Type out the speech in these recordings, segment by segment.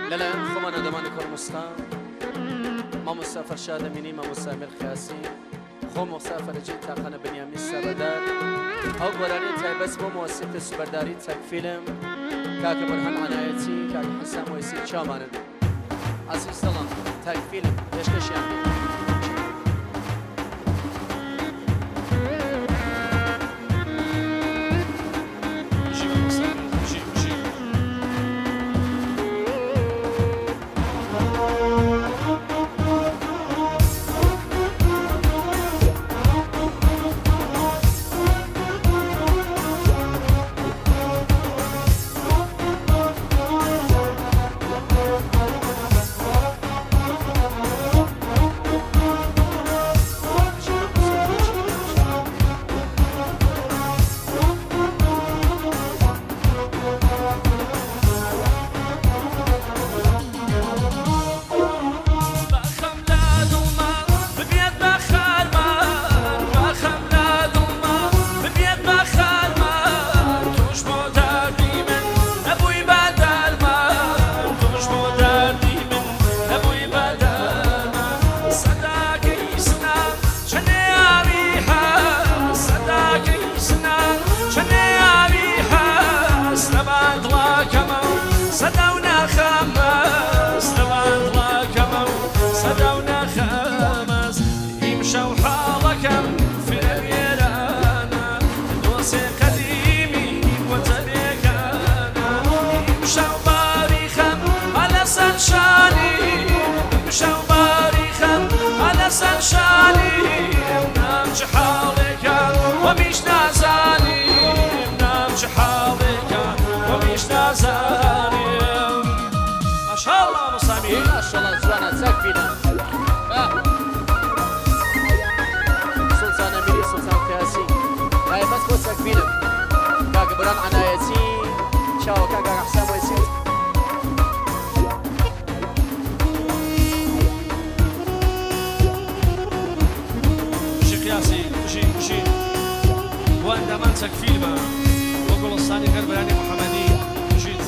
لەلایەن خۆمان ئەدەمانی کۆڵموستا مامۆستا فەرشاد ئەمینی مامۆستا ئەمیر قیاسی خۆ مۆستا فەرەجی تاقانە بەنیامی سەبەدار ئەو گۆرانەی تایبەت بۆ مؤسسەی سوپەرداری تەکفیلم کاکە بەرهەم عنایەتی کاکە حەسان مۆیسی چامانن عەزیز دڵان تەکفیلم پێشکەشیان بەرهەم عنایەتی چاوە کاکە حەسان مۆیسی شي وأندمان تكفيل ما وقول الصاني كربلاني محمدي جيت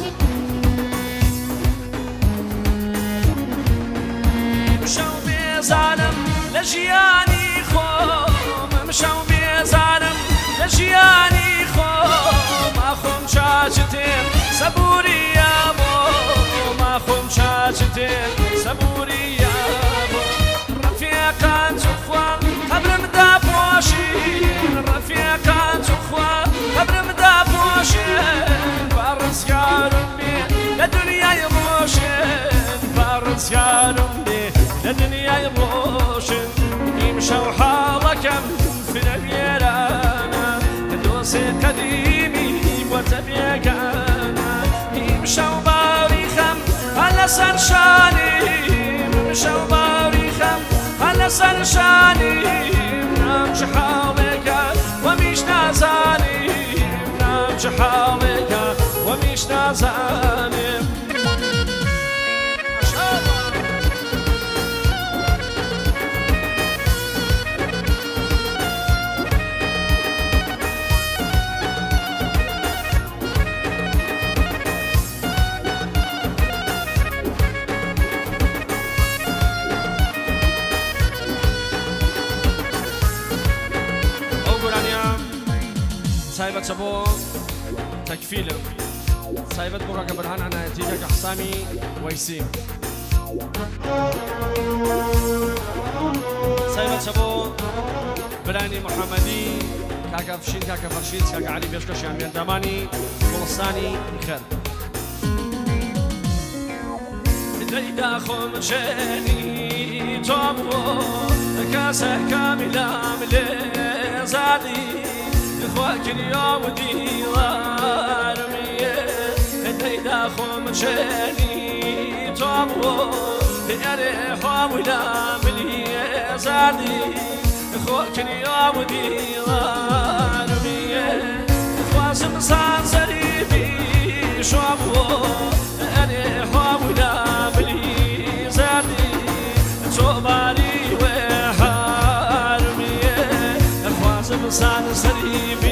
مشاو بيزانم لجياني خوم مشاو بيزانم لجياني خوم أخوم شاجتين صبوري يا بو ما خوم شاجتين صبوري يا بو رفيقان زخوان قبل مدافوشين رفيقان زخوان قبل مدافوشين بارس يارمي لدنيا يروشين بارس يارمي لدنيا يروشين يمشوا حالكم في نبيرانا دوسي قديمي وتبيقانا يمشوا باريخم على سرشاني يمشوا باريخم على سرشاني نامش حالك ومش نازاني نامش حالك ومش نازاني سايبت شبو تكفيلم سايبت بوكا برهان عنایەتی کاکە حەسامی وەیسی سايبت شبو برانی محمدی کاکە فشین کاکە فەرشید کاکە علی پێشکەشیان بێندەمانی کوڵستانی خێر لەیدا خۆم شێنی تۆ بوو کاسە کامیلام لێ زادی خواكن يا وديوار ميه هديدا خوم شاني توبو يريح ولا ملي زادي خواكن يا وديوار ميه خواسم صار زريبي شوبو يريح ولا ملي زادي توباري وحار ميه خواسم صار زريبي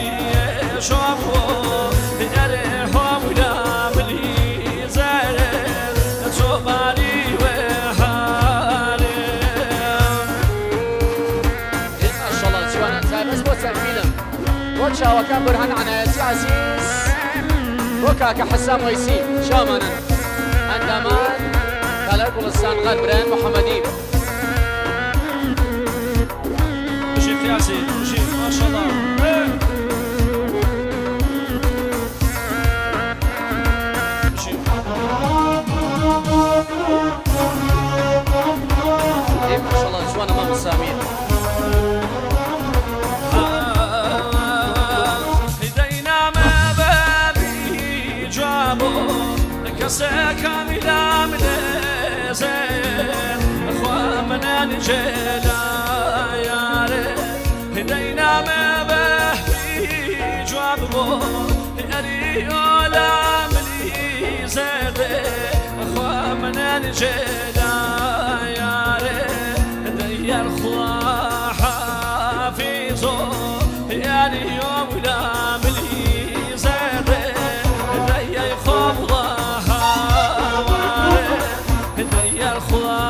شوبو يريح ولا ملي زادي وەک چاوەکان بورهان عنایەتی عەزیز بۆ کاکە حەسام وەیسی شامانن ئەندامان کالای گوڵستان غەر برایان محەممەدی بشي قياسي بشي ما شاء الله بشي ما شاء الله جوانا مام سامير هدينا ما بابي جابو كسا كاملا من زين اخوة منا نجينا يا ريت هدينا ما بابي جابو اريولا ملي زين اخوة منا نجينا يا ريت يا الخوا حافظو يا اليوم لا ملي زاد يا يخاف ضحى يا الخوا